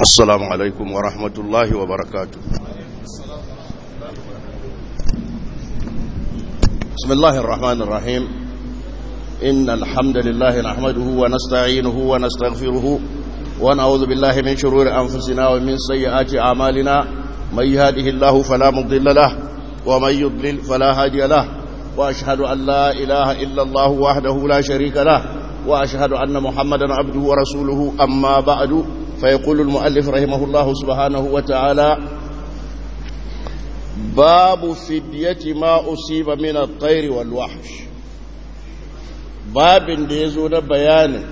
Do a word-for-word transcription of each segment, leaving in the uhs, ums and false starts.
السلام عليكم ورحمة الله وبركاته. بسم الله الرحمن الرحيم. إن الحمد لله نحمده ونستعينه ونستغفره ونعوذ بالله من شرور أنفسنا ومن سيئات أعمالنا. من يهده الله فلا مضل له ومن يضلل فلا هادي له، وأشهد أن لا إله إلا الله وحده لا شريك له، وأشهد أن محمدا عبده ورسوله. أما بعد، فيقول المؤلف رحمه الله سبحانه وتعالى: باب فدية ما أصيب من الطير والوحش. باب da ya zo na bayanin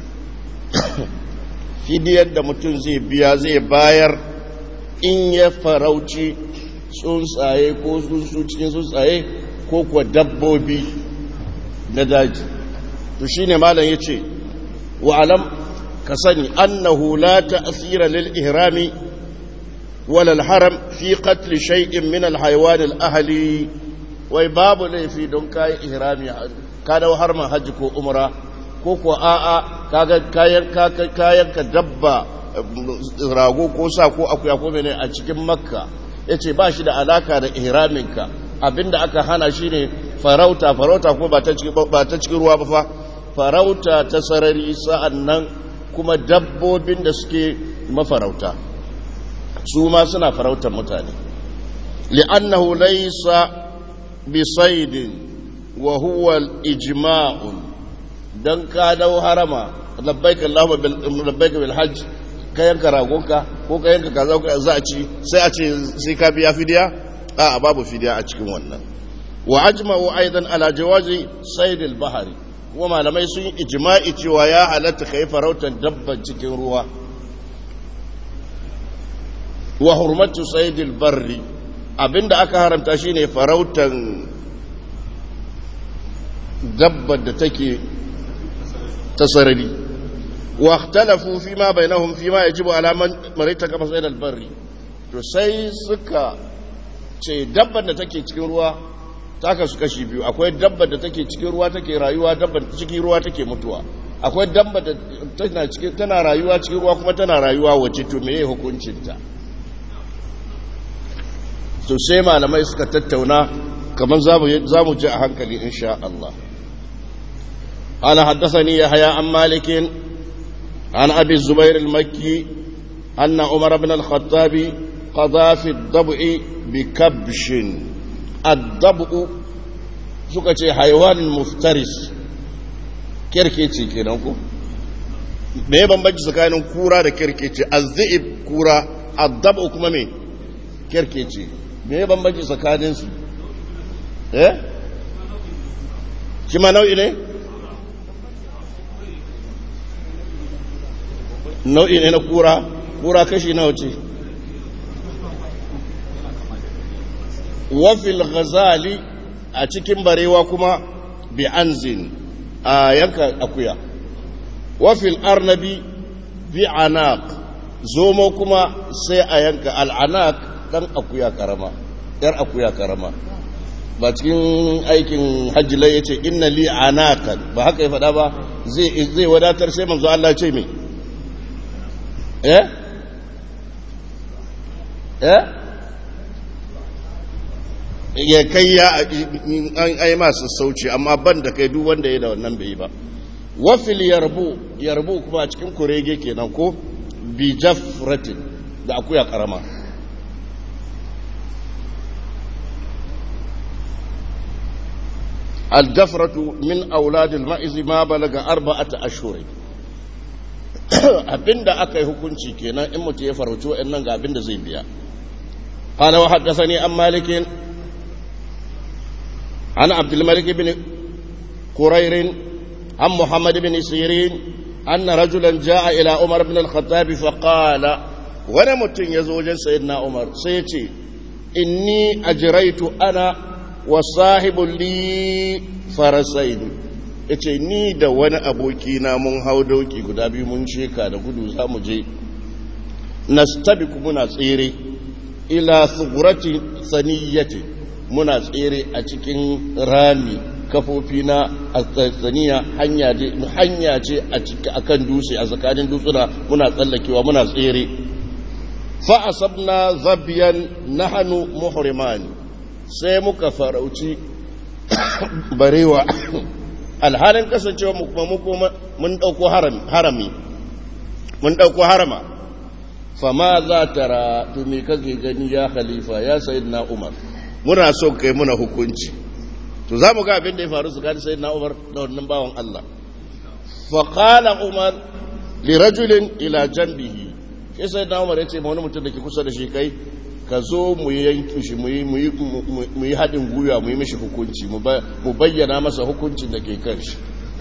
fidiyar da mutum zai biya zai bayar in ya farauci tsuntsaye ko tsuntsu cikin tsuntsaye ko kuwa dabbobi na daji. to shine malam yace wa alam ka sani annahu la ta'thira lil ihrami wala al haram fi qatl shay'in min al hayawan al ahli. wai babu laifi don kai ihrami ka dawo harman haji ko umra ko ko a'a kaga kayan kayan ka dabba rago ko sa ko akuya ko mene a cikin makka, yace ba shi da alaka da ihramin ka. abinda aka hana shine farauta farauta ko ba ta cikin ba ta cikin ruwa ba fa, farauta ta sarari, sa'annan kuma dabbobin da suke mafarauta su ma suna farautar mutane. li'annahu laysa bisaidin wa huwa al-ijma'un. dan ka dau harama labbaik allahumma bil labbaik bil hajj, ka yanka ragonka ko ka yanka kaza ko za a ci sai a ce sai ka biya fidiya. a babu fidiya a cikin wannan. wa ajma'u aidan ala jawazi sayd al-bahri, kuma malamai sun yi ijma'i cewa ya halatta kai farautar dabban cikin ruwa. wa hurmatu sayd al-barri, abinda aka haramta shine farautar dabbar da take ta sarari. wa ikhtalafu fi ma bainahum fi ma yajibu ala man marita kama sayd al-barri. to sai suka ce dabbar da take cikin ruwa ta kasu kashi biyu. akwai dabbar da take cikin ruwa take rayuwa, dabbar da cikin ruwa take mutuwa. akwai dabbar da tana cikin tana rayuwa cikin ruwa kuma tana rayuwa wace, to meye hukuncin ta? to sai malamai suka tattauna kamar za mu ji a hankali insha Allah. قال حدثني يحيى عن مالك عن أبي الزبير المكي أن عمر بن الخطاب قضى في الضبع بكبش. الضبع سكتي حيوان مفترس، كيركيتي كينانكو. me bambanci tsakanin kura da kirkeci? azzib kura, addabu kuma me kirkeci. me bambanci tsakanin su? eh shi ma nau'i ne nau'i ne na kura. kura kashi nawa ce? wafil ghazali, a cikin barewa kuma bi anzin, a yanka akuya. wafil arnabi bi anaq, zomo kuma sai a yanka al'anaq, dan akuya karama, yar akuya karama. ba cikin aikin hajji lai yace inna li anaqan, ba haka ya faɗa ba? zai zai wadatar sai manzo Allah ce me eh eh ya kai ya an ai masu sauci, amma ban da kai duk wanda ya da wannan bai ba. wafil yarbu, yarbu kuma cikin kurege kenan ko bi jafratin, da akuya karama. al-jafratu min aulad al-ma'iz ma balaga arba'ata ashhur. abinda aka yi hukunci kenan in mutu ya farauci wa'annan ga abinda zai biya. qala wa haddathani an malikin عن عبد الملك بن قرير عن محمد بن سيرين أن رجلا جاء إلى عمر بن الخطاب فقال: وانا متن يزوج سيدنا عمر سيتي إني أجريت أنا وصاحب لي فرسين. yace ni da wani abokina mun hau doki guda biyu mun sheka da gudu za mu je nastabiku, muna tsere ila thugurati saniyati, muna tsere a cikin rami kafofi na tsaniya, hanya ce a kan dutse, a tsakanin dutsuna muna tsallakewa muna tsere. fa asabna zabiyan nahnu muhrimani sai muka farauci barewa alhalin kasancewa mu kuma mun dauko harami mun dauko harama fama za tara to me kake gani ya khalifa ya sayyidina umar muna so kai muna hukunci to zamu ga abin da ya faru tsakanin sayyidina umar da wannan bawan Allah fa qala umar li rajulin ila janbihi sai sayyidina umar yace ma wani mutum da ke kusa da shi kai ka zo mu yanki shi mu yi mu yi hadin guya mu yi mishi hukunci mu bayyana masa hukuncin da ke kan shi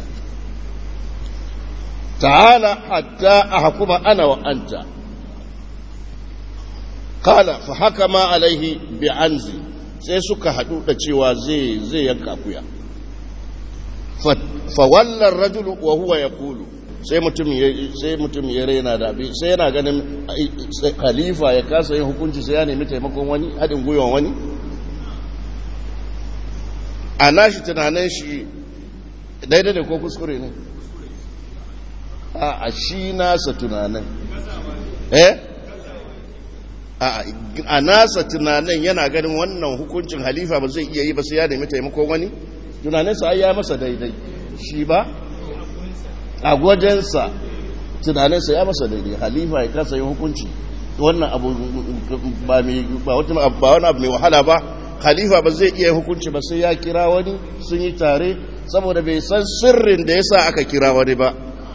ta'ala hatta ahkuma ana wa anta qala fa hakama alaihi bi anzi sai suka hadu da cewa zai zai yanka kuya fa walla ar-rajulu wa huwa yaqulu sai mutum sai mutum ya raina da abi sai yana ganin khalifa ya kasa yin hukunci sai ya nemi taimakon wani hadin gwiwan wani ana shi tunanin shi daidai da ko kuskure ne a shi nasa tunanin eh a nasa tunanin yana ganin wannan hukuncin halifa ba zai iya yi ba sai ya nemi taimakon wani tunaninsa ai ya masa daidai shi ba a gwajensa tunaninsa ya masa daidai halifa ya kasa yin hukunci wannan abu ba wani abu mai wahala ba halifa ba zai iya hukunci ba sai ya kira wani sun yi tare saboda bai san sirrin da yasa aka kira wani ba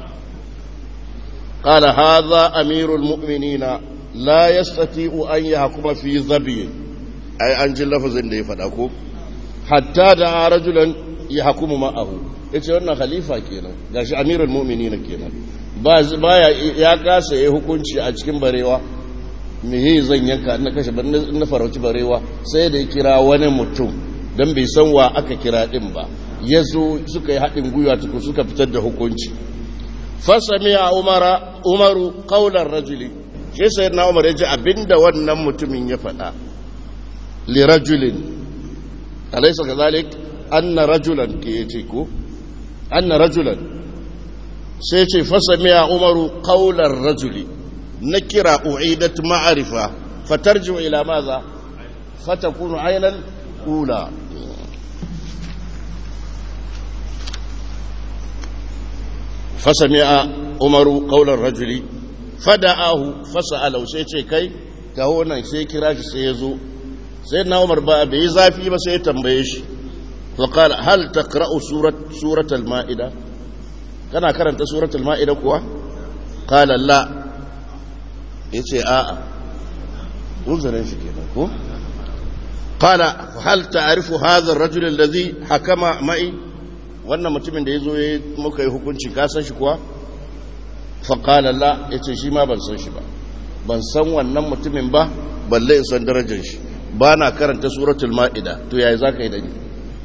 قال هذا أمير المؤمنين لا يستطيع أن يحكم في ذبي أي أنجل لفظ اللي فداكم حتى دعا رجلا يحكم معه yace wannan khalifa kenan gashi amirul mu'minin kenan ba baya ya kasa yayi hukunci a cikin barewa me yayi zan yanka na kashe ban na farauci barewa sai da ya kira wani mutum dan bai san wa aka kira din ba yazo suka yi hadin gwiwa tuku suka fitar da hukunci fasami'a umara umaru qaular rajuli shi sayyidina umar yaji abinda wannan mutumin ya faɗa li rajulin alaysa kadhalik anna rajulan ke yace ko anna rajulan sai ce fasami'a umaru qaular rajuli nakira u'idat ma'rifa fatarju ila madha fatakunu aynal ula فسمع عمر قول الرجل فدعاه فسأله سيتي كي تهونا سي كراش سيزو سيدنا عمر بقى بيزافي بس يتنبيش فقال هل تقرأ سورة سورة المائدة كان قرأت سورة المائدة كوا قال لا يتي آآ وزرين شكينا قال هل تعرف هذا الرجل الذي حكم معي wannan mutumin da ya zo ya muka yi hukunci ka san shi kuwa faƙala la ya ce shi ma ban san shi ba ban san wannan mutumin ba balle in san darajar shi ba na karanta suratul ma'ida to yayi za ka yi da ni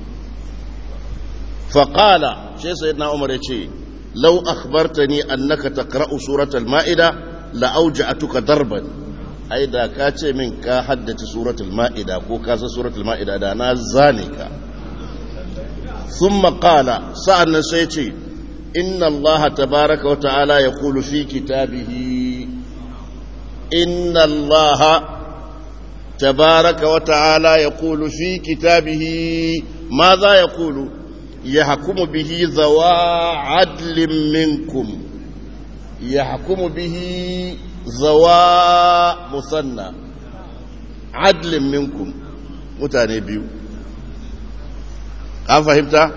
faƙala shi sai na umar ya ce lau akhbartani annaka taqra'u suratul ma'ida la auja'atuka darban ai da ka ce min ka haddace suratul ma'ida ko ka san suratul ma'ida da na zane ka ثم قال سألنا سيتي إن الله تبارك وتعالى يقول في كتابه إن الله تبارك وتعالى يقول في كتابه ماذا يقول يحكم به ذوى عدل منكم يحكم به ذوى مثنى عدل منكم متاني بيو an fahimta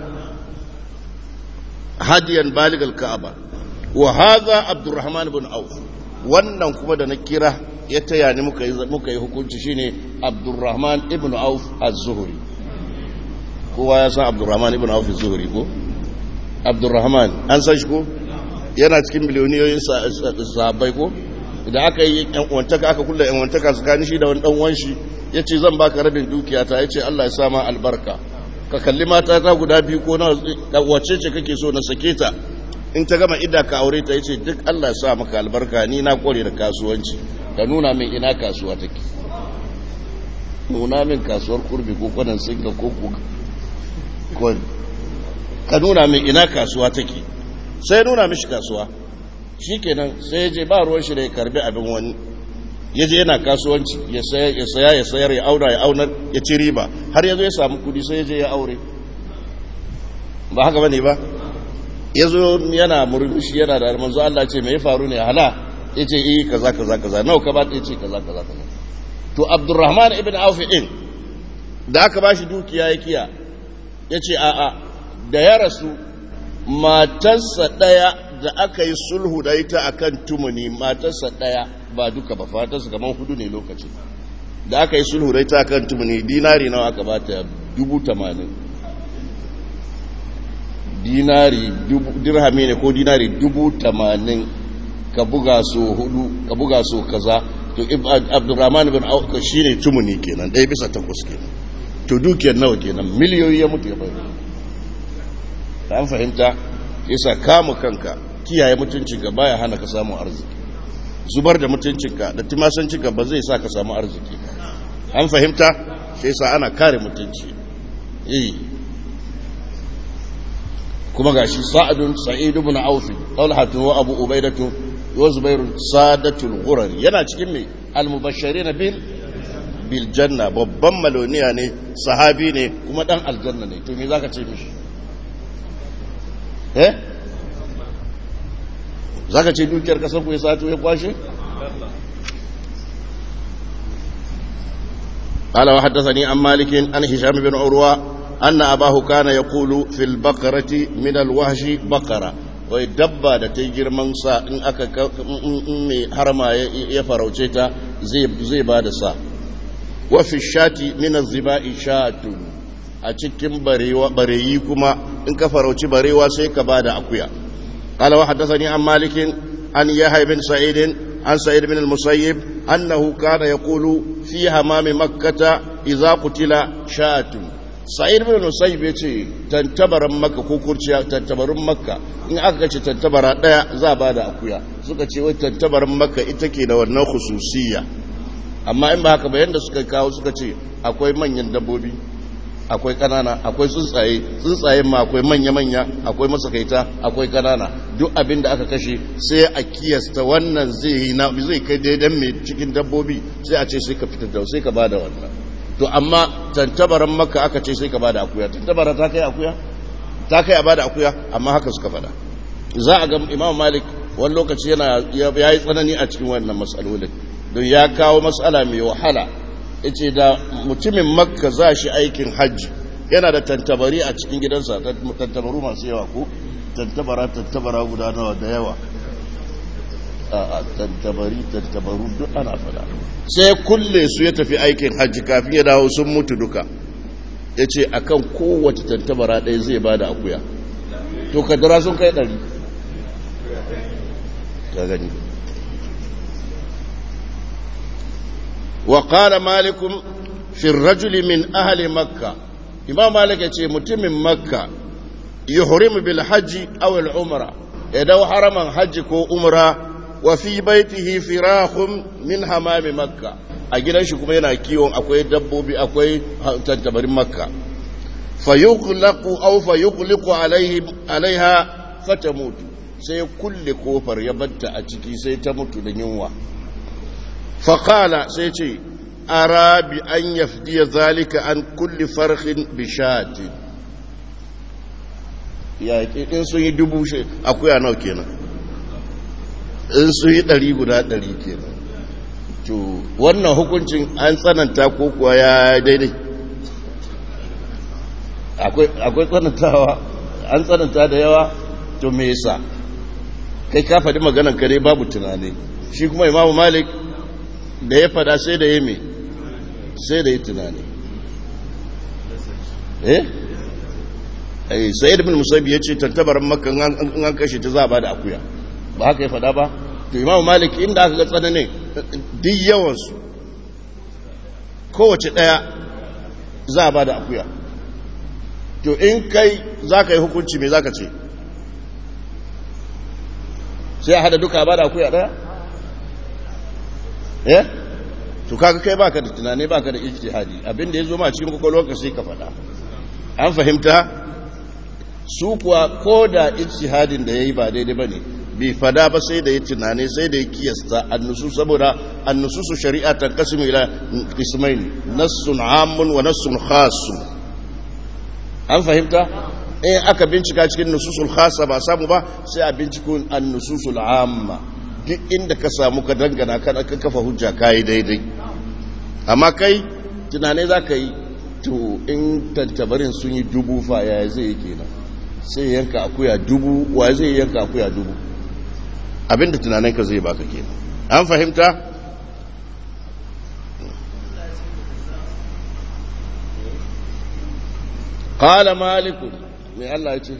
hadiyan baligal ka'aba wa hadha abdurrahman ibn auf wannan kuma da na kira ya taya ni muka yi muka yi hukunci shine abdurrahman ibn auf az-zuhri kowa ya san abdurrahman ibn auf az-zuhri ko abdurrahman an san shi ko yana cikin miliyoniyoyin sahabbai ko idan aka yi yan uwantaka aka kulla yan uwantaka tsakanin shi da wani dan uwan shi yace zan baka rabin dukiyata yace Allah ya sa ma albarka ka kalli mata ta guda biyu ko na wacce ce kake so na sake ta in ta gama idda ka aure ta yace duk Allah ya sa maka albarka ni na kore da kasuwanci ka nuna min ina kasuwa take nuna min kasuwar kurbi ko kwanan singa ko ko ka nuna min ina kasuwa take sai nuna mishi kasuwa shikenan sai je ba ruwan shi da ya karbi abin wani ya je yana kasuwanci ya saya ya saya ya sayar ya aura ya aunar ya ci riba har ya zo ya samu kudi sai ya je ya aure ba haka bane ba ya zo yana murmushi yana da manzo Allah ce me ya faru ne hala ya ce eh kaza kaza kaza nawa ka ba ta ya ce kaza kaza kaza to Abdurrahman ibn Auf din da aka ba shi dukiya ya kiya ya ce a'a da ya rasu matarsa ɗaya da aka yi sulhu da ita akan tumuni matarsa ɗaya ba duka ba fatarsa kamar hudu ne lokaci da aka yi sulhu da ita akan tumuni dinari nawa aka ba ta dubu tamanin dinari dirhami ne ko dinari dubu tamanin ka buga so hudu ka buga so kaza to Abdurrahman bin Auf shine tumuni kenan ɗaya bisa takwas kenan to dukiyar nawa kenan miliyoyi ya mutu ya bayar an fahimta yasa kama kanka kiyaye mutuncinka baya hana ka samu arziki zubar da mutuncinka da timasancinka ba zai sa ka samu arziki an fahimta sai yasa ana kare mutunci eh kuma gashi Sa'adun Sa'id ibn Auf Talhatu wa Abu Ubaidatu wa Zubair sadatul ghurar yana cikin me al-mubashirin bil bil janna babban maloniya ne sahabi ne kuma dan aljanna ne to me zaka ce mishi eh zaka ce dukiyar kasar ku ya sato ya kwashe قال وحدثني عن مالك عن هشام بن عروة أن أباه كان يقول في البقرة من الوحش بقرة ويدبى da ta girman sa in aka mai harama ya farauce ta zai ba da sa wa fi shati min az-ziba'i shatun a cikin barewa bareyi kuma in ka farauci barewa sai ka ba da akuya qala wa haddathani an malik an yahya bin sa'id an sa'id bin al-musayyib annahu kana yaqulu fi hamam makkah idza qutila shatun sa'id bin al-musayyib yace tantabaran makka ko kurciya tantabarun makka in aka ce tantabara daya za ba da akuya suka ce wai tantabaran makka ita ke da wannan khususiyya amma in ba haka ba yanda suka kawo suka ce akwai manyan dabbobi akwai kanana akwai tsuntsaye tsuntsayen ma akwai manya-manya akwai masakaita akwai kanana duk abin da aka kashe sai a kiyasta wannan zai yi na zai kai daidan mai cikin dabbobi sai a ce sai ka fitar da sai ka bada wannan to amma tantabaran makka aka ce sai ka bada akuya tantabara ta kai akuya ta kai a bada akuya amma haka suka fada za a ga Imam Malik wani lokaci yana yayi tsanani a cikin wannan matsalolin don ya kawo matsala mai wahala yace da mutumin makka za shi aikin hajji yana da tantabari a cikin gidansa tantabaru masu yawa ko tantabara tantabara guda nawa da yawa a tantabari tantabaru duk ana fada sai kulle su ya tafi aikin hajji kafin ya dawo sun mutu duka yace akan kowace tantabara ɗaya zai bada akuya to kadara sun kai ɗari ka gani وقال مالك في الرجل من أهل مكة إمام مالك يقول متم مكة يحرم بالحج أو العمرة يدو حرما حج كو عمرة وفي بيته فراخ من حمام مكة أجل شكما ينا كيون أكوي دبوبي أكوي تنتبر مكة فيغلق أو فيغلق عليه عليها فتموت سيكل كوفر يبت أتكي سيتموت لنيوه فقال سيتي أرى بأن يفدي ذلك عن كل فرخ بشات يا إن سوي دبو شيء أكو يا نو كينا إن سوي ɗari guda ɗari kenan to wannan hukuncin an tsananta ko kuwa ya daidai akwai akwai tsanantawa an tsananta da yawa to me yasa kai ka faɗi maganar kare babu tunani shi kuma Imam Malik da ya fada sai da ya me sai da ya tunani eh ai Sa'id ibn Musayyib yace tantabaran makka in an kashe ta za ba da akuya ba haka ya fada ba to Imam Malik inda aka ga tsanane duk yawan su kowace daya za ba da akuya to in kai zaka yi hukunci me zaka ce sai a hada duka ba da akuya daya eh to kaga kai baka da tunani baka da ijtihadi abinda yazo ma cikin kokolwarka sai ka fada an fahimta su kuwa koda ijtihadin da yayi ba daidai bane bai fada ba sai da ya tunani sai da ya kiyasta annusu saboda annususu shari'a ta kasimu ila ismail nassun amun wa nassun khasun an fahimta in aka bincika cikin nususul khasa ba samu ba sai a binciko annususul amma duk inda ka samu ka dangana kan ka kafa hujja kai daidai amma kai tunane za ka yi to in tantabarin sun yi dubu fa yaya zai yi kenan sai yanka akuya dubu wa zai yanka akuya dubu abinda tunaninka zai baka kenan an fahimta qala malik mai Allah ya ce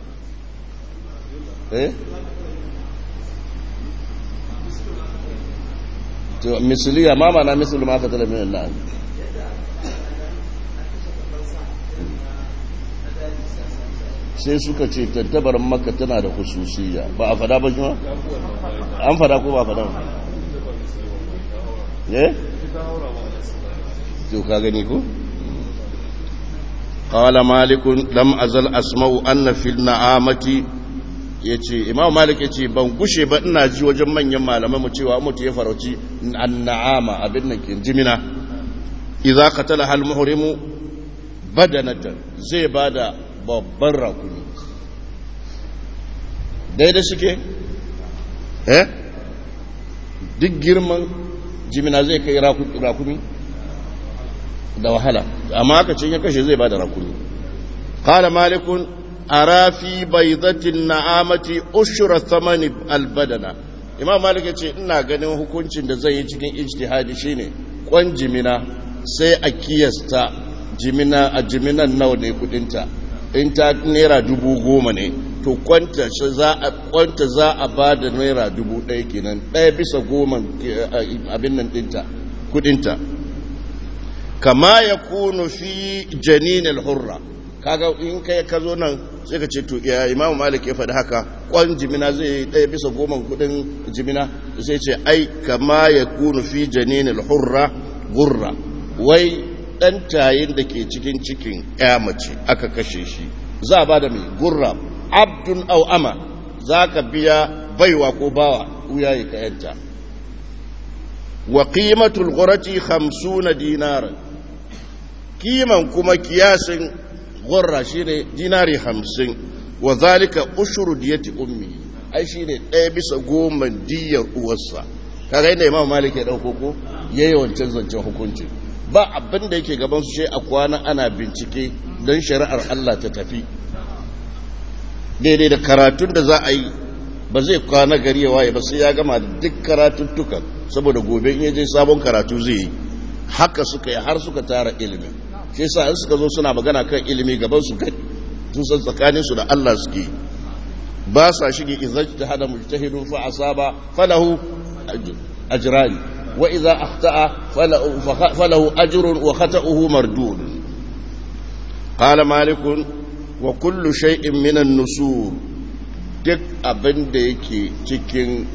eh to misliya ma mana mislu ma fatala min Allah sai suka ce tattabar maka tana da hususiyya ba a fada ba jima an fada ko ba a fada ba eh to ka gani ko qala malik lam azal asma'u anna fil na'amati yace imam malik yace ban gushe ba ina ji wajen manyan malaman mu cewa mutu ya farauci an-na'ama abin nan kin jimina idza qatala hal muhrimu badanatan zai bada babban rakumi daidai suke eh duk girman jimina zai kai rakumi da wahala amma aka ce ya kashe zai bada rakumi qala malikun ara fi baydatin na'amati ushra thamani albadana imam malik yace ina ganin hukuncin da zai yi cikin ijtihadi shine kwan jimina sai a kiyasta jimina a jiminan nawa ne kudinta in ta naira dubu goma ne to kwanta za a kwanta za a bada naira dubu ɗaya kenan ɗaya bisa goma abin nan dinta kudinta kama ya kunu fi janin al-hurra kaga in kai ka zo nan sai ka ce to ya imamu malik ya faɗi haka kwan jimina zai ɗaya bisa goma kudin jimina sai ce ai kama ya kunu fi janin al-hurra gurra wai dan tayin da ke cikin cikin ya mace aka kashe shi za a bada mai gurra abdun aw ama za ka biya baiwa ko bawa uyaye ka yanta wa qimatul ghurati khamsuna dinaran kiman kuma kiyasin gurra shine dinari hamsin wa zalika ushru diyati ummi ai shine ɗaya bisa goma diyar uwarsa kaga inda imam malik ya dauko ko yayi wancan zancen hukunci ba abin da yake gaban su shi a kwana ana bincike don shari'ar Allah ta tafi daidai da karatun da za a yi ba zai kwana gari ya waye ba sai ya gama duk karatuttukan saboda gobe in yaje sabon karatu zai yi haka suka yi har suka tara ilimi shi yasa in suka zo suna magana kan ilimi gaban su kai sun san tsakanin su da Allah suke ba sa shige izajta hada mujtahidun fa asaba falahu ajrani wa idza akhta'a falahu ajrun wa khata'uhu mardud qala malikun wa kullu shay'in min an-nusur duk abin da yake cikin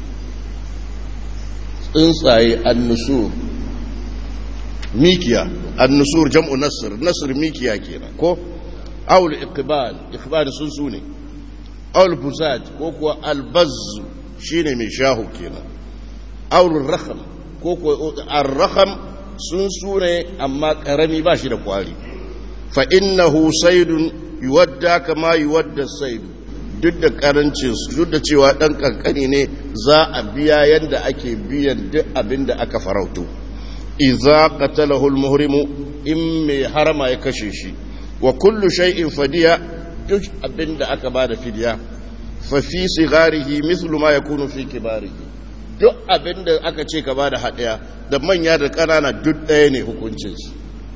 tsuntsaye an-nusur mikiya an-nusur jam'u nasr nasr mikiya kenan ko aul iqbal iqbal sun sune aul busad ko kuwa al-bazz shine mai shahu kenan aul rakham ko kuwa ar-rakham sun sune amma karami ba shi da kwari fa innahu saydun yuwadda kama yuwadda sayd duk da karancin su duk da cewa dan kankani ne za a biya yanda ake biyan duk abinda aka farauto idza qatalahu al-muhrimu in mai harama ya kashe shi wa kullu shay'in fadiya duk abinda aka bada fidiya fa fi sigarihi mithlu ma yakunu fi kibarihi duk abinda aka ce ka bada hadiya da manya da kanana duk daya ne hukuncin su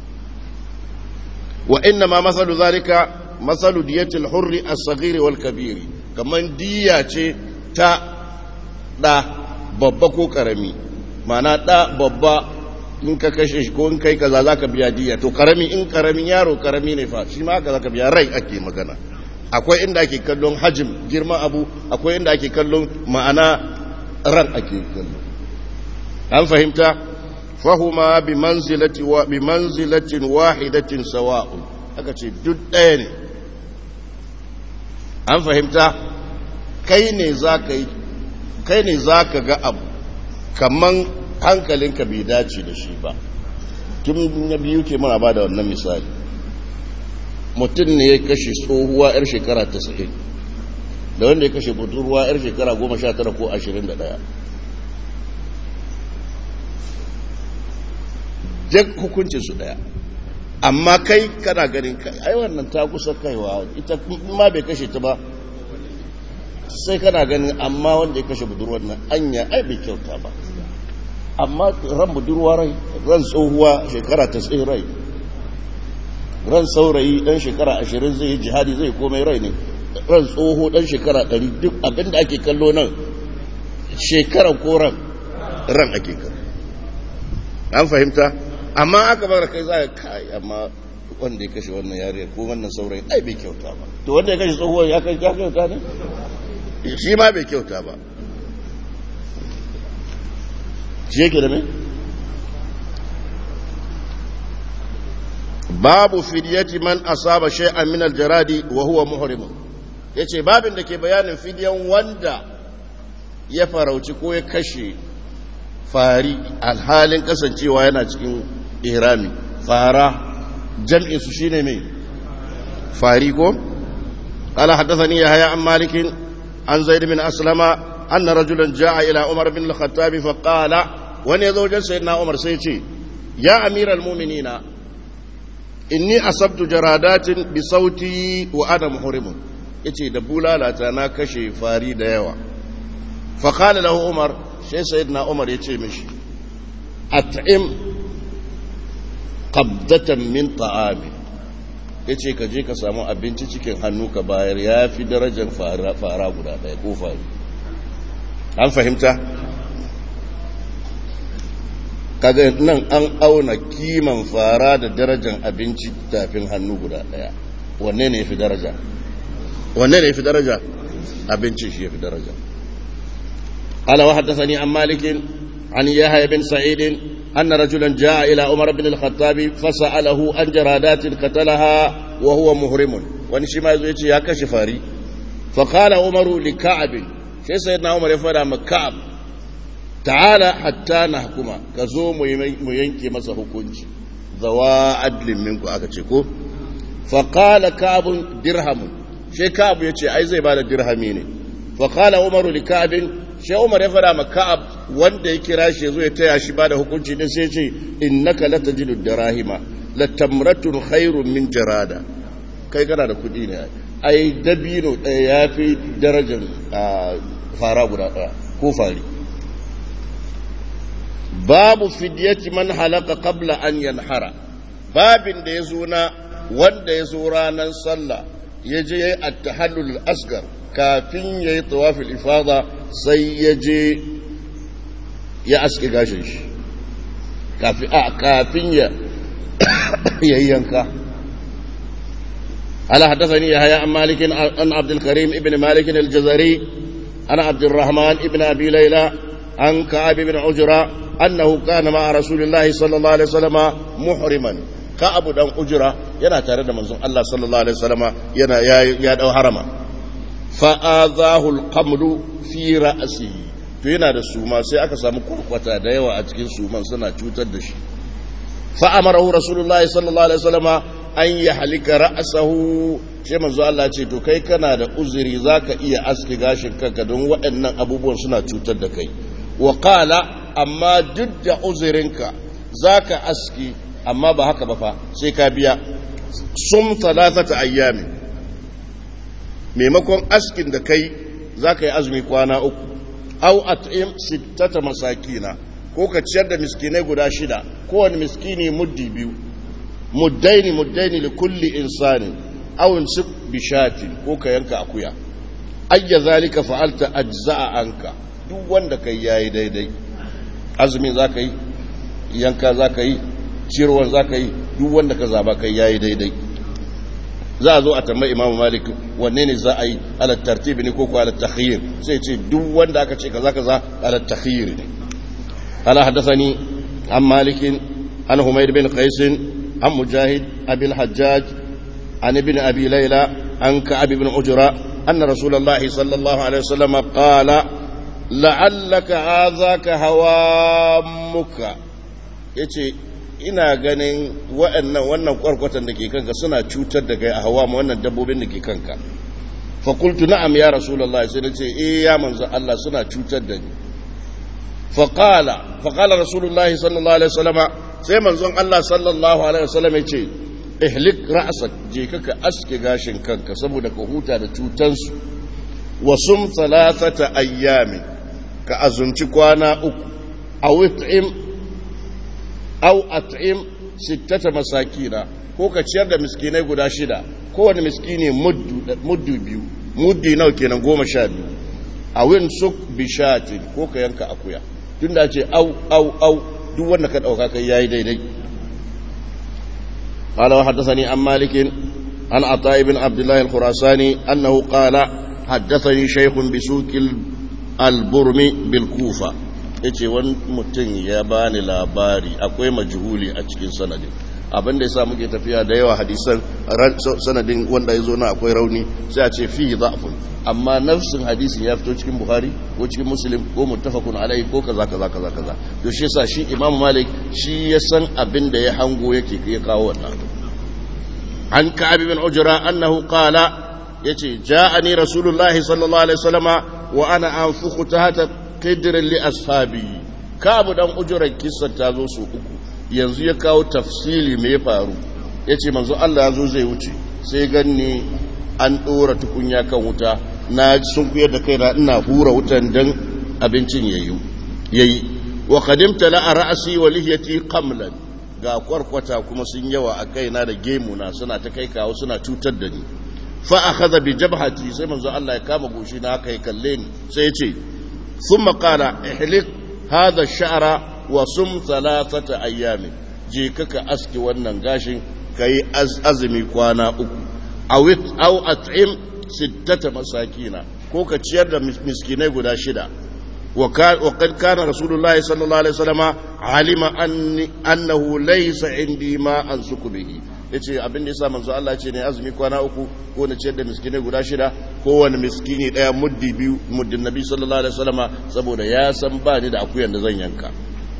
wa inna ma masalu zalika masalu diyatil hurri as-saghir wal kabir kaman diya ce ta da babba ko karami mana da babba in ka kashe shi ko in kai kaza zaka biya diya to karami in karamin yaro karami ne fa shi ma haka zaka biya rai ake magana akwai inda ake kallon hajim girman abu akwai inda ake kallon ma'ana ran ake kallo an fahimta fahuma bi manzilati wa bi manzilatin wahidatin sawa'un aka ce duk ɗaya ne an fahimta kai ne za ka yi kai ne za ka ga abu kaman hankalinka bai dace da shi ba. Tun na biyu ke muna ba da wannan misali, mutum ne ya kashe tsohuwa 'yar shekara tasa'in da wanda ya kashe budurwa 'yar shekara goma sha tara ko ashirin da ɗaya. Jak hukuncinsu ɗaya, amma kai kana ganin kai ai wannan ta kusa kaiwa, ita ma bai kashe ta ba, sai kana ganin amma wanda ya kashe budurwar nan anya ai bai kyauta ba. Amma ran budurwa rai, ran tsohuwa shekara tasa'in rai, ran saurayi dan shekara ashirin zai yi jihadi zai komai rai ne, ran tsoho dan shekara ɗari, duk abinda ake kallo nan shekara ko ran ran ake kallo. An fahimta? Amma aka bar kai za ka kai, amma wanda ya kashe wannan yariyar ko wannan saurayi ai bai kyauta ba. To wanda ya kashe tsohuwar ya kai ya kyauta ne? Shi ma bai kyauta ba. shi yake da mai babu fidyati man asaba shay'an min al-jaradi wa huwa muhrim. Yace babin da ke bayanin fidyan wanda ya farauci ko ya kashe fari alhalin kasancewa yana cikin ihrami. Fara jam'in su shine mai fari ko. قال حدثني يحيى عن مالك عن زيد بن أسلم أن رجلا جاء إلى عمر بن الخطاب فقال وأن يزوج سيدنا عمر سيتي يا أمير المؤمنين إني أصبت جرادات بصوتي وأنا محرم. يتي دبولا لا تناكشي فاري ديوا. فقال له عمر شيء سيدنا عمر يتي مشي أطعم قبضة من طعامي. ya ce ka je ka samu abinci cikin hannu ka bayar ya fi darajar fara guda ɗaya ko fari. An fahimta? Kaga nan an auna kiman fara da darajar abinci tafin hannu guda ɗaya. Wanne ne ya fi daraja? Wanne ne ya fi daraja? Abinci shi ya fi daraja. Ala wa haddathani an malikin an yahya bin sa'id أن رجلا جاء إلى عمر بن الخطاب فسأله عن جرادات قتلها وهو محرم ونشما يزويتي يا كشفاري فقال عمر لكعب شيء سيدنا عمر يفعل كعب تعالى حتى نحكم كزوم ينكي مسا حكمي ذوا عدل منكم أكتشكو فقال كعب درهم شيء كعب يتي أي زي بعد درهمين فقال عمر لكعب shi Umar ya fara ma Ka'ab wanda ya kira shi yazo ya taya shi bada hukunci din sai ce innaka latajidu darahima latamratun khairun min jarada. Kai kana da kudi ne ai dabino ɗaya yafi darajar fara guda ɗaya ko fari. Babu fidyati man halaka qabla an yanhara. Babin da yazo na wanda yazo ranan sallah yaje yayi at-tahallul asghar kafin yayi tawaful ifada sai ya je ya aske gashin shi kafin ya yayyanka. ala haddathani yahya an malik an abd al-karim ibn malik al-jazari ana abd al-rahman ibn abi layla an ka'ab ibn ujra annahu kana ma'a rasulillahi sallallahu alaihi wasallam muhriman. ka'ab dan ujra yana tare da manzon Allah sallallahu alaihi wasallam yana ya dau harama. fa'azahu al-qamlu fi ra'sihi to yana da suma sai aka samu kurkwata da yawa a cikin suman suna cutar da shi. fa amarahu rasulullahi sallallahu alaihi wasallam an yahlika ra'sahu sai manzo Allah ce to kai kana da uzuri zaka iya aski gashin kanka don waɗannan abubuwan suna cutar da kai. wa qala amma duk da uzurinka zaka aski amma ba haka ba fa sai ka biya sum thalathata ayyamin. maimakon askin da kai za ka yi azumi kwana uku au at'im sittata masakina ko ka ciyar da miskinai guda shida kowane miskini muddi biyu muddaini muddaini li kulli insani aw insik bishati ko ka yanka akuya. ayya zalika fa'alta ajza'a anka duk wanda kai yayi daidai. azumi za ka yi yanka za ka yi ciyarwa za ka yi duk wanda ka zaba kai yayi daidai. za a zo a tambayi imamu malik wanne ne za a yi ala tartibi ne ko ko ala takhyir sai ce duk wanda aka ce kaza kaza ala takhyir ne. ala hadathani an malik an humayd bin qais an mujahid abi al-hajjaj an ibn abi layla an ka'ab ibn ujra أن رسول الله صلى الله عليه وسلم قال لعلك آذاك هوامك yace ina ganin wa'annan wannan kwarkwatan da ke kanka suna cutar da kai a hawa ma wannan dabbobin da ke kanka fa qultu na'am ya rasulullahi sai nace eh ya manzo Allah suna cutar da ni fa qala fa qala rasulullahi sallallahu alaihi wasallam sai manzon Allah sallallahu alaihi wasallam yace ihlik ra'sak je ka aske gashin kanka saboda ka huta da cutansu wa sum thalathata ayyami ka azunci kwana uku aw it'im aw at'im sittata masakina ko ka ciyar da miskinai guda shida kowane miskini muddu muddu biyu muddi nawa kenan goma sha biyu awin suk bishatin ko ka yanka akuya tunda ce au au au duk wanda ka dauka kai yayi daidai قال وحدثني عن مالك عن عطاء بن عبد الله الخراساني أنه قال حدثني شيخ بسوق البرم بالكوفة yace wani mutum ya bani labari akwai majhuli a cikin sanadin abin da yasa muke tafiya da yawa hadisan sanadin wanda yazo na akwai rauni sai a ce fi dha'fun amma nafsin hadisin ya fito cikin bukhari ko cikin muslim ko muttafaqun alai ko kaza kaza kaza kaza to shi yasa shi imam malik shi ya san abin da ya hango yake ya kawo wannan an ka'ab bin ujra annahu qala yace ja'ani rasulullahi sallallahu alaihi wasallama wa ana anfukhu tahta qidrin li ashabi ka'ab dan ujran kissan ta zo su uku yanzu ya kawo tafsili me ya faru yace manzo Allah yazo zai wuce sai ganni an dora tukunya kan wuta na sun kuyar da kaina ina hura wutan dan abincin yayi yayi wa qadimta la ra'si wa lihyati qamlan ga kwarkwata kuma sun yawa a kaina da gemuna suna ta kai kawo suna cutar da ni fa akhadha bi jabhati sai manzo Allah ya kama goshi na haka ya kalle ni sai ya ce thumma qala ihlik hadha ash-sha'ra wa sum thalathata ayyam je kaka aski wannan gashin kai azumi kwana uku awit aw at'im sittata masakina ko ka ciyar da miskinai guda shida wa qad kana rasulullahi sallallahu alaihi wasallam alima anni annahu laysa indi ma ansuku bihi yace abin da yasa manzo Allah ce ne azumi kwana uku ko na ciyar da miskinai guda shida kowane miskini daya muddi biyu muddin nabi sallallahu alaihi wasallam saboda ya san ba ni da akuyan da zan yanka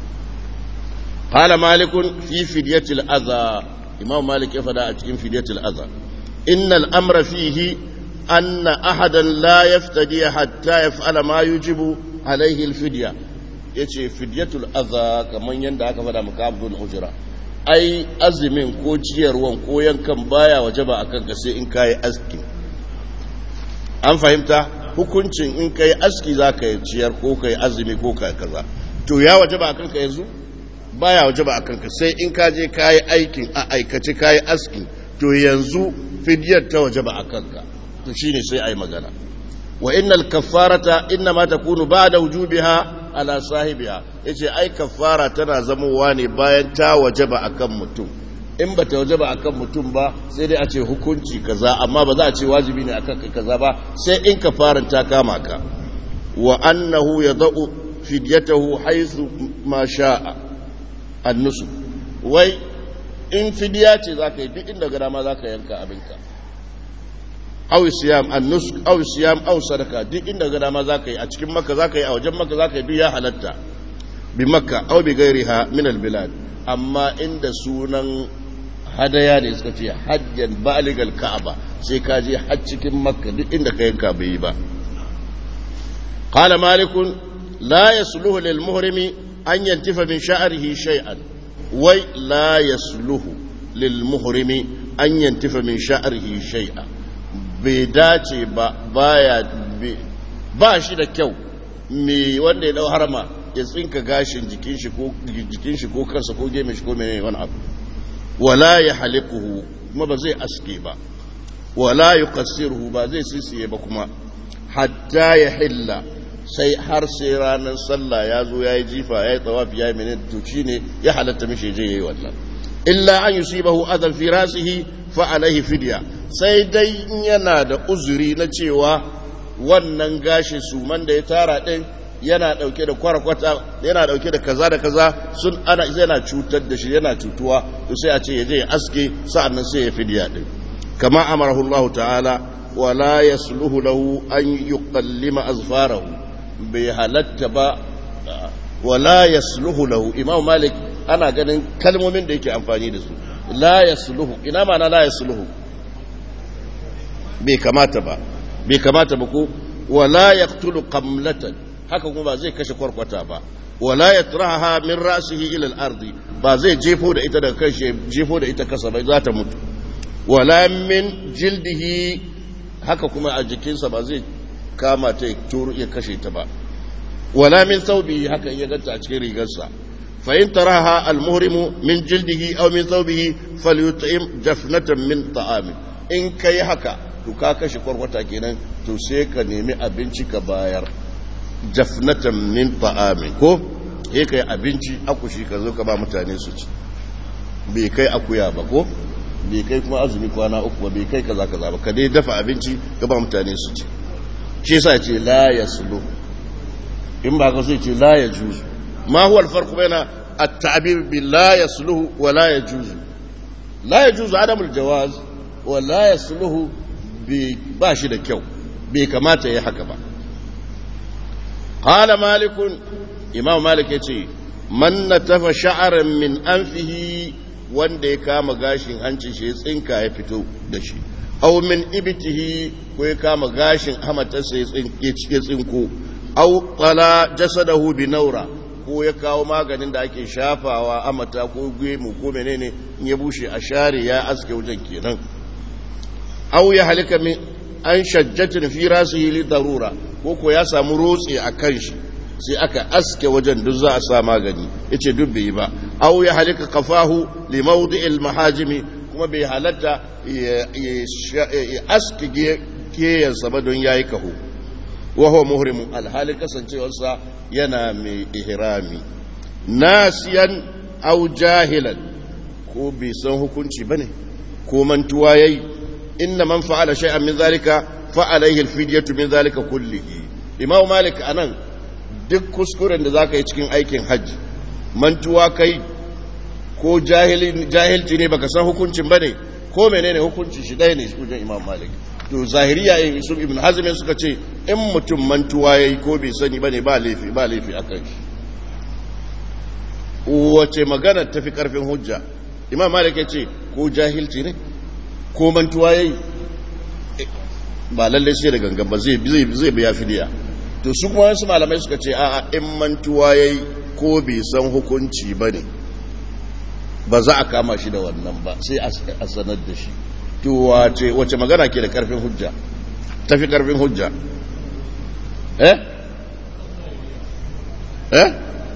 qala malikun fi fidyatil adha imam malik ya fada a cikin fidyatil adha innal amra fihi anna ahadan la yaftadi hatta yaf'ala ma yujibu alaihi alfidya yace fidyatul adha kaman yanda aka fada maka abdul ujra ai azumin ko ciyarwan ko yankan baya wajaba akan ka sai in kai aski an fahimta hukuncin in kai aski zaka yi ciyar ko kai azumi ko kai kaza to ya wajaba akan ka yanzu baya wajaba akan ka sai in ka je kai aikin a aikace kai aski to yanzu fidyar ta wajaba akan ka to shine sai ai magana wa innal kaffarata inma takunu ba'da wujubiha ala sahibiha yace ai kaffara tana zamowa ne bayan ta wajaba akan mutum in bata wajaba akan mutum ba sai dai a ce hukunci kaza amma ba za a ce wajibi ne akan kai kaza ba sai in kaffaran ta kama ka wa annahu yadau fidyatahu haythu ma sha'a annusu wai in fidiya ce zaka yi duk inda gara ma zaka yanka abinka aw siyam an-nusk aw siyam aw sadaka duk inda ga dama zaka yi a cikin makka zaka yi a wajen makka zaka yi duk ya halatta bi makka aw bi ghairiha min al-bilad amma inda sunan hadaya ne suka ce hajjan baligal ka'aba sai ka je har cikin makka duk inda ka yanka bai yi ba qala malik la yasluhu lil muhrimi an yantifa min sha'rihi shay'an wai la yasluhu lil muhrimi an yantifa min sha'rihi shay'an bai dace ba baya ba shi da kyau me wanda ya dau harama ya tsinka gashin jikin shi ko jikin shi ko kansa ko gemin shi ko menene wani abu wala ya halikuhu kuma ba zai aske ba wala yuqassiruhu ba zai sisiye ba kuma hatta ya hilla sai har sai ranar sallah ya zo yayi jifa yayi tawafi yayi menene to shine ya halatta mishi je yayi wannan illa an yusibahu adan fi rasihi fa alaihi fidya sai dai yana da uzuri na cewa wannan gashi suman da ya tara din yana dauke da kwarkwata yana dauke da kaza da kaza sun ana yana cutar da shi yana cutuwa to sai a ce yaje ya aske sa'annan sai ya fidya din kama amarahu Allah ta'ala ولا يصلح له أن يقلم أظفاره بحالت با ولا يصلح له إمام مالك أنا قلن كلمة من ديك أنفاني دسو لا يصلح إنما أنا لا يصلح بكمات با بكمات بكو ولا يقتل قملة haka kuma ba zai kashe kwarkwata ba wala yatraha min ra'sihi ila al-ardi ba zai jefo da ita daga kashe jefo da ita kasa bai za ta mutu wala min jildihi haka kuma a jikinsa ba zai kama ta turu ya kashe ta ba wala min thawbihi haka ya ganta a cikin rigarsa fa in taraha al-muhrimu min jildihi aw min thawbihi falyut'im jafnatan min ta'amin in kai haka to ka kashe kwarkwata kenan to sai ka nemi abinci ka bayar jafnatan min ta'amin ko eh kai abinci akushi ka zo ka ba mutane su ci bai kai akuya ba ko bai kai kuma azumi kwana uku ba bai kai kaza kaza ba ka dai dafa abinci ka ba mutane su ci shi yasa ce la yaslu in ba ka so ce la yajuz ma huwa al-farq baina at-ta'bir bil la yasluhu wa la yajuz la yajuz adam al-jawaz wa la yasluhu bi ba shi da kyau bai kamata yayi haka ba قال مالك إمام مالك يتي من نتف شعرا من أنفه wanda ya kama gashin hancin shi ya tsinka ya fito da shi aw min ibtihi ko ya kama gashin hamatarsa ya tsinko aw qala jasadahu bi naura ko ya kawo maganin da ake shafawa amata ko gemu ko menene in ya bushe a share ya aske wajen kenan aw ya halika min an shajjatin fi rasihi li darura ko ko ya samu rotse a kan shi sai aka aske wajen duk za a sa magani yace duk bai ba aw ya halika qafahu li mawdi'il mahajimi kuma bai halatta ya aske keyan sa ba don yayi kaho wa huwa muhrim alhali kasancewarsa yana mai ihrami nasiyan aw jahilan ko bai san hukunci bane ko mantuwa yayi inna man fa'ala shay'an min zalika fa alayhi alfidyatu min zalika kullihi imam malik anan duk kuskuren da zaka yi cikin aikin haji mantuwa kai ko jahili jahilci ne baka san hukuncin bane ko menene hukunci shi dai ne shi wajen imam malik to zahiriya su ibn hazm suka ce in mutum mantuwa yayi ko bai sani bane ba laifi ba laifi akan shi wace magana tafi karfin hujja imam malik ya ce ko jahilci ne ko mantuwa yayi ba lalle sai da gangan ba zai zai biya fidiya to su kuma wasu malamai suka ce a'a in mantuwa yayi ko bai san hukunci bane ba za a kama shi da wannan ba sai a sanar da shi to wace wace magana ke da karfin hujja tafi karfin hujja eh eh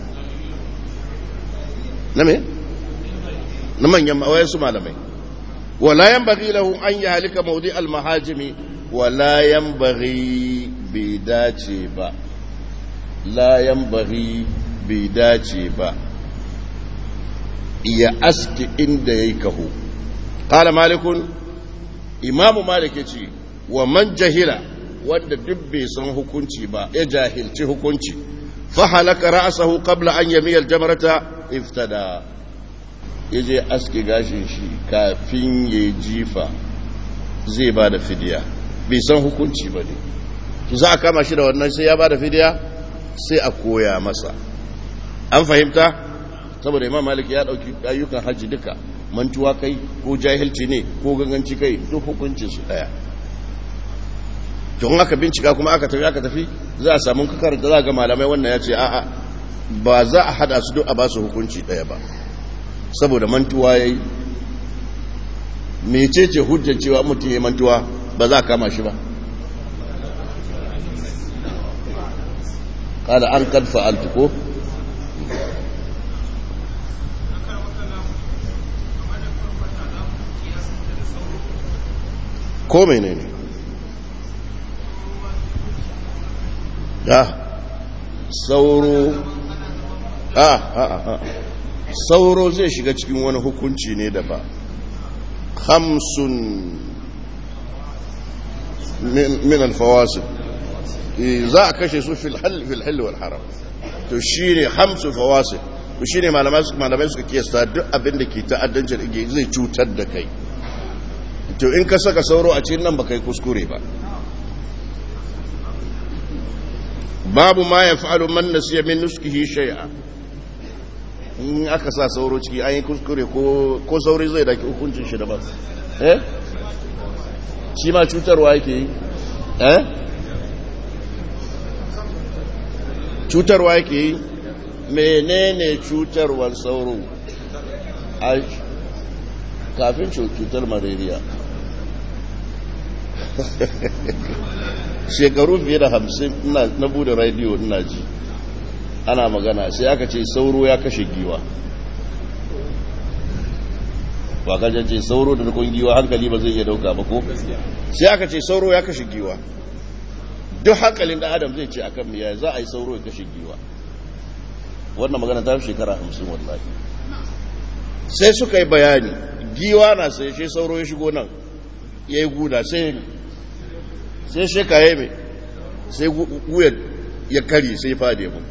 na me na manyan wayansu malamai wala yanbaghi lahu an yahlika mawdi' al-mahajimi wala yanbaghi bi dace ba la yanbaghi bi dace ba ya aski inda yayi kaho qala malikun imamu malik yace wa man jahila wanda duk bai san hukunci ba ya jahilci hukunci fa halaka ra'sahu qabla an yamiya al-jamrata iftada yaje aski gashin shi kafin ya jifa zai ba da fidiya bai san hukunci ba ne to za a kama shi da wannan sai ya ba da fidiya sai a koya masa an fahimta saboda imam malik ya dauki ayyukan hajji duka mantuwa kai ko jahilci ne ko ganganci kai duk hukuncin su daya to in aka bincika kuma aka tafi aka tafi za a samu kakar da za ga malamai wannan ya ce a'a ba za a hada su duk a ba su hukunci daya ba saboda mantuwa yayi mecece hujjar cewa mutum ya mantuwa ba za a kama shi ba kada an kad fa'altu ko ko menene ya sauro a a a sauro zai shiga cikin wani hukunci ne da ba hamsun min alfawasid za a kashe su fil hal wal haram to shine hamsu fawasid to shine malamai malamai suka kiyasta duk abin da ke ta'addancin ige zai cutar da kai to in ka saka sauro a cikin nan ba kai kuskure ba. babu ma ya fa'alu man nasiya min nuskihi shay'a, in aka sa sauro ciki an yi kuskure ko ko sauri zai daki hukuncin shi da ba eh shi ma cutarwa yake yi eh cutarwa yake yi. menene cutarwar sauro? a kafin cutar malaria shekaru fiye da hamsin na bude rediyo ina ji ana magana sai aka ce sauro ya kashe giwa. ba ka ce sauro da nukun giwa hankali ba zai iya dauka ba ko? sai aka ce sauro ya kashe giwa. duk hankalin da adam zai ce akan miya za a yi sauro ya kashe giwa. wannan magana ta fi shekara hamsin wallahi. sai suka yi bayani giwa na sai shi sauro ya shigo nan ya yi guda sai sai sheka ya mai sai wuya ya kari sai fadi mu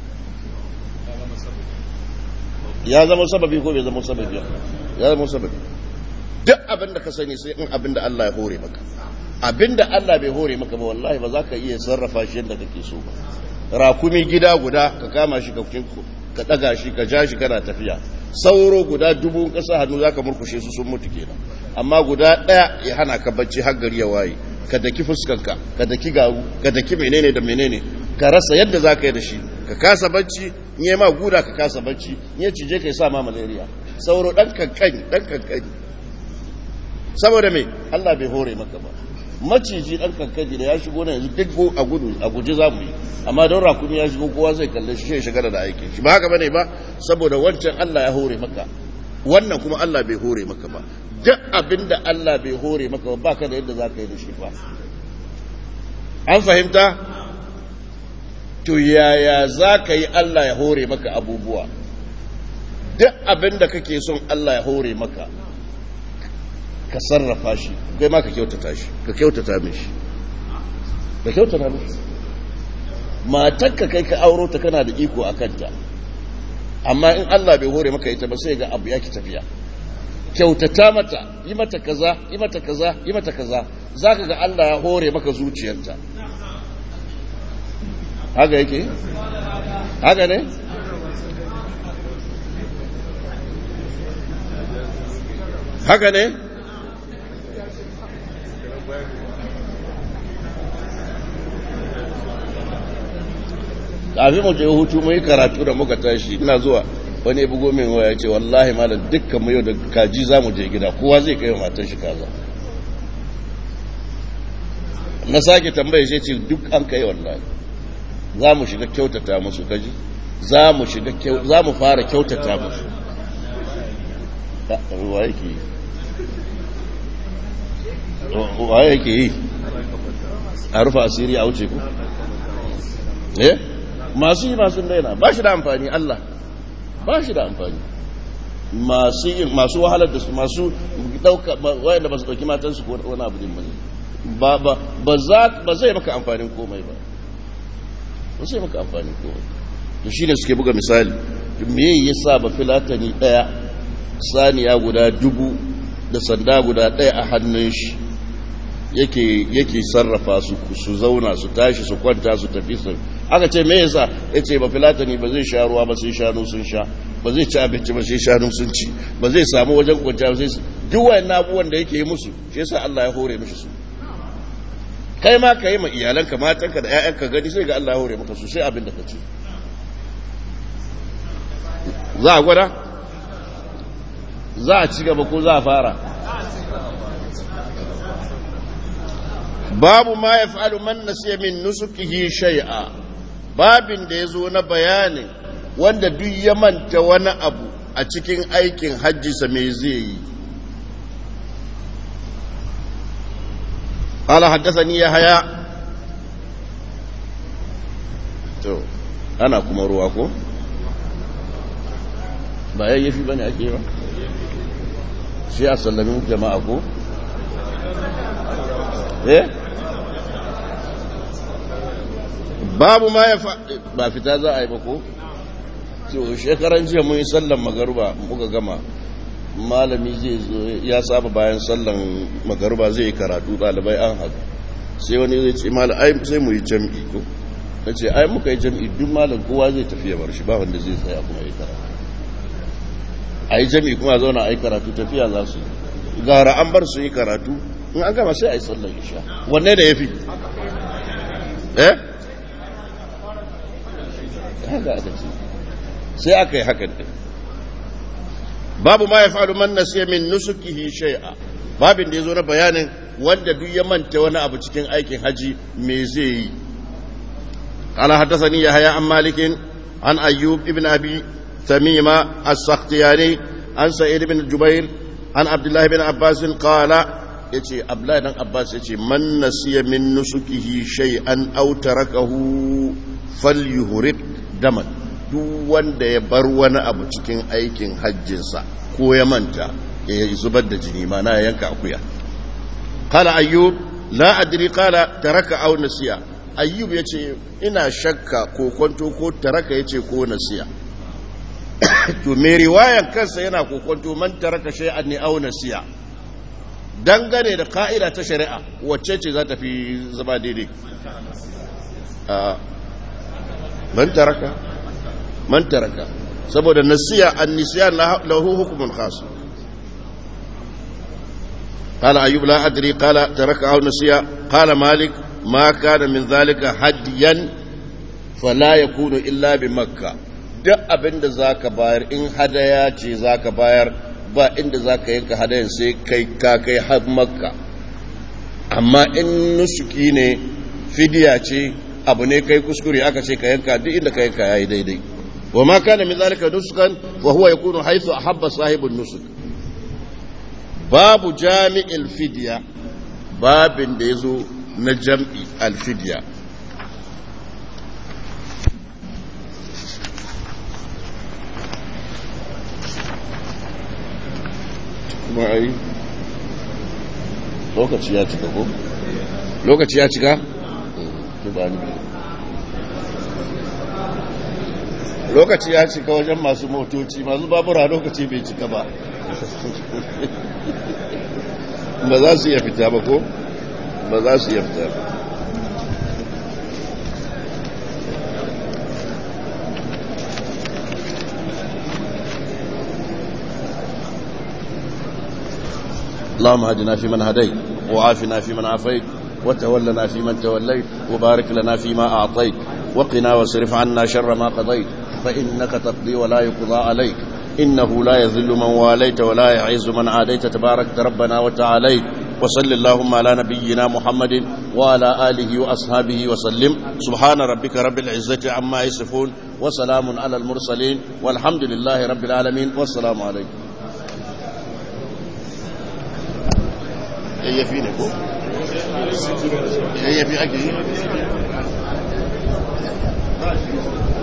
ya zama sababi ko bai zama sababi ya zama sababi. duk abinda ka sani sai in abinda Allah ya hore maka. abinda Allah bai hore maka ba wallahi ba za ka iya sarrafa shi yadda kake so ba. rakumi gida guda ka kama shi ka daga shi ka ja shi kana tafiya. sauro guda dubu kasa hannu za ka murkushe su sun mutu kenan. amma guda daya ya hana ka bacci har gari ya waye. ka daki fuskanka ka daki garu ka daki menene da menene ka rasa yadda za ka yi da shi. ka kasa bacci in yi ma guda ka kasa bacci in ya cije ka yi sa ma malaria. sauro dan kankani dan kankani saboda me Allah bai hore maka ba. maciji dan kankani da ya shigo na yanzu duk a gudu a guji za mu yi. amma don rakumi ya shigo kowa zai kalle shi ya shiga da aikin shi ba haka bane ba. saboda wancan Allah ya hore maka wannan kuma Allah bai hore maka ba. duk abinda Allah bai hore maka ba baka da yadda zaka yi da shi ba. an fahimta? to yaya zaka yi Allah ya hore maka abubuwa? duk abinda kake son Allah ya hore maka ka sarrafa shi kai ma ka kyautata shi ka kyautata mishi ka kyautata mishi. matarka kai ka auro ta kana da iko a kanta amma in Allah bai hore maka ita ba sai ga abu yaki tafiya. kyautata mata yi mata kaza yi mata kaza yi mata kaza zaka ga Allah ya hore maka zuciyarta. haka yake haka ne haka ne kafin mu je hutu mu yi karatu da muka tashi ina zuwa wani ya bugo min waya ce wallahi malam dukkan mu yau da kaji za mu je gida kowa zai kai matar shi kaza. na sake tambaye shi ce duk an kai wallahi za mu shiga kyautata musu kaji za mu shiga za mu fara kyautata musu. wa yake yi wa yake yi a rufa asiri a wuce ku eh masu yi masu daina ba shi da amfani. Allah ba shi da amfani. masu yi masu wahalar da su masu dauka wayanda ba su dauki matansu ko wani abu din ba ba ba za ba zai maka amfanin komai ba ba zai maka amfanin komai. to shine suke buga misali me yasa ba filatani daya saniya guda dubu da sanda guda daya a hannun shi yake yake sarrafa su su zauna su tashi su kwanta su tafi su. aka ce me yasa yace ba filatani ba zai sha ruwa ba sai shanu sun sha ba zai ci abinci ba sai shanu sun ci ba zai samu wajen kwanciya ba sai duk wayannan abubuwan da yake yi musu shi yasa Allah ya hore mishi su. kai ma kai ma iyalanka matanka da ƴaƴanka gani sai ga Allah ya hore maka su sai abin da ka ci. za a gwada za a ci gaba ko za a fara? babu ma ya fa'alu man nasiya min nusukihi shay'a, babin da ya zo na bayanin wanda duk ya manta wani abu a cikin aikin hajjisa mai zai yi. قال حدثني يحيى to ana kuma ruwa ko ba yayyafi bane ake ba shi a sallamin jama'a ko eh babu ma ya ba fita za a yi ba ko to shekaran jiya mun yi sallan magaruba muka gama malami zai zo ya saba bayan sallan magaruba zai yi karatu ɗalibai an haɗu sai wani zai ce malam ai sai mu yi jam'i ko na ce ai muka yi jam'i duk malam kowa zai tafiya bar shi ba wanda zai tsaya kuma yi karatu a yi jam'i kuma zauna a yi karatu tafiya za su gara an bar su yi karatu in an gama sai a yi sallan isha wanne da ya fi eh haka aka ce sai aka yi hakan din babu ma ya faru man nasiya min nusukihi shay'a babin da yazo na bayanin wanda duk ya manta wani abu cikin aikin haji me zai yi qala hadathani yahya an malik an ayyub ibn abi tamima as-sakhtiyani an sa'id ibn jubair an abdullah ibn abbas qala yace abdullah ibn abbas yace man nasiya min nusukihi shay'an aw tarakahu falyuhriq daman duk wanda ya bar wani abu cikin aikin hajjinsa ko ya manta ya zubar da jini ma na yanka akuya qala ayyub la adri qala taraka aw nasiya ayyub yace ina shakka ko kwanto ko taraka yace ko nasiya to me riwayan kansa yana kokonto man taraka shay'an ni aw nasiya dangane da ka'ida ta shari'a wacce ce za ta fi zama daidai a man taraka man taraka saboda nasiya an-nisyan lahu hukmun khas قال أيوب لا أدري قال ترك أو نسيا قال مالك ما كان من ذلك هديا فلا يكون إلا بمكة duk abin da za ka bayar in hadaya ce za ka bayar ba inda za ka yanka hadayan sai kai ka kai har makka amma in nusuki ne fidiya ce abu ne kai kuskure aka ce ka yanka duk inda ka yanka yayi daidai wa ma kana min zalika nusukan wa huwa yakunu haythu ahabba sahibun nusuk babu jami'il fidya babin da yazo na jam'i al fidya kuma ai lokaci ya cika ko lokaci ya cika lokaci ya cika wajen masu motoci masu babura lokaci bai cika ba ba za su iya fita ba ko ba za su iya fita ba اللهم هدنا فيمن هديت وعافنا فيمن عافيت وتولنا فيمن توليت وبارك لنا فيما أعطيت وقنا واصرف عنا شر ما قضيت فإنك تقضي ولا يقضى عليك إنه لا يذل من واليت ولا يعز من عاديت تبارك ربنا وتعاليت وصل اللهم على نبينا محمد وعلى آله وأصحابه وسلم سبحان ربك رب العزة عما يصفون وسلام على المرسلين والحمد لله رب العالمين والسلام عليكم yayyafi ne ko? yayyafi ake yi?